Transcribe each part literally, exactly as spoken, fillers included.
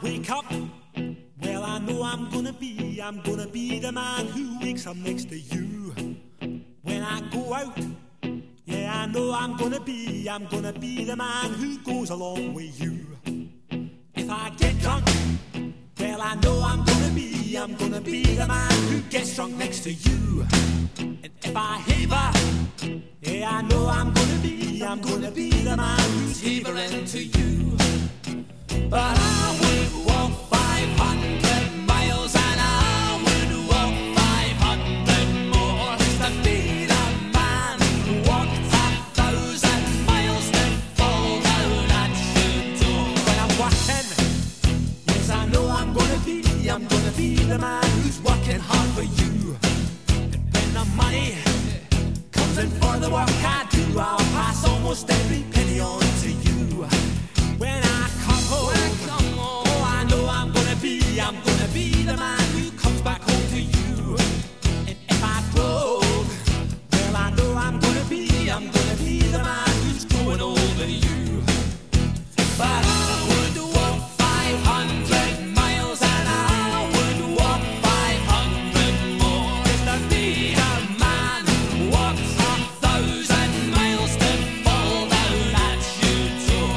wake up, well, I know I'm gonna be, I'm gonna be the man who wakes up next to you. When I go out, yeah, I know I'm gonna be, I'm gonna be the man who goes along with you. If I get drunk, well, I know I'm gonna be, I'm gonna be the man who gets drunk next to you. And if I haver, yeah, I know I'm gonna be, I'm gonna be the man who's havering to you. But I would walk five hundred miles and I would walk five hundred more just to be the man who walked a thousand miles to fall down at your door. When I'm walking, yes, I know I'm gonna be, I'm gonna be the man who's working hard for you. And when the money comes in for the work I do, I'll pass almost every penny on to you. When I come home, when I come home, oh, I know I'm gonna be, I'm gonna be the man who comes back home to you. And if I drove, well, I know I'm gonna be, I'm gonna be the man who's growing old to you. But I would walk five hundred miles and I would walk five hundred more just to be the man who walks a thousand miles to fall down at your door.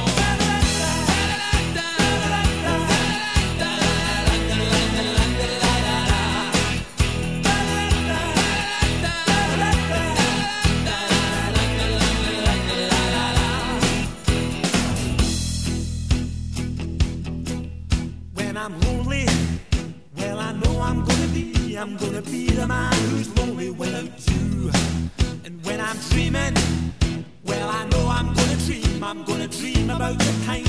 When I'm lonely, well, I know I'm gonna be, I'm gonna be the man who's lonely without you. And when I'm dreaming, well, I know I'm gonna dream, I'm gonna dream about the time